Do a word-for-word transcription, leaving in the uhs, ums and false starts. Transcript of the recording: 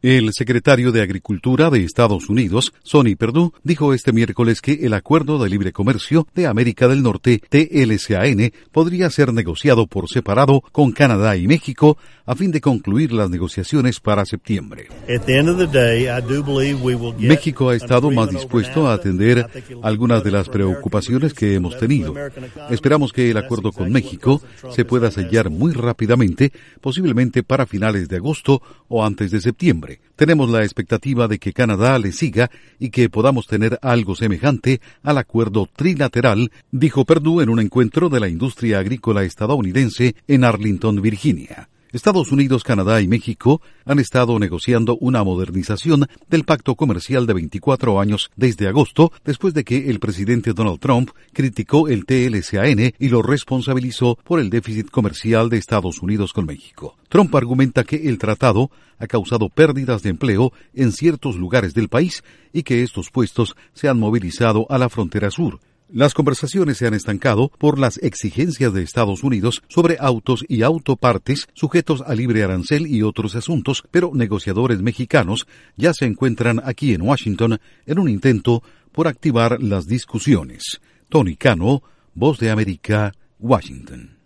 El secretario de Agricultura de Estados Unidos, Sonny Perdue, dijo este miércoles que el Acuerdo de Libre Comercio de América del Norte, T L C A N, podría ser negociado por separado con Canadá y México a fin de concluir las negociaciones para septiembre. México ha estado más dispuesto a atender algunas de las preocupaciones que hemos tenido. Esperamos que el acuerdo con México se pueda sellar muy rápidamente, posiblemente para finales de agosto o antes de septiembre. Tenemos la expectativa de que Canadá le siga y que podamos tener algo semejante al acuerdo trilateral, dijo Perdue en un encuentro de la industria agrícola estadounidense en Arlington, Virginia. Estados Unidos, Canadá y México han estado negociando una modernización del pacto comercial de veinticuatro años desde agosto, después de que el presidente Donald Trump criticó el T L C A N y lo responsabilizó por el déficit comercial de Estados Unidos con México. Trump argumenta que el tratado ha causado pérdidas de empleo en ciertos lugares del país y que estos puestos se han movilizado a la frontera sur. Las conversaciones se han estancado por las exigencias de Estados Unidos sobre autos y autopartes sujetos a libre arancel y otros asuntos, pero negociadores mexicanos ya se encuentran aquí en Washington en un intento por activar las discusiones. Tony Cano, Voz de América, Washington.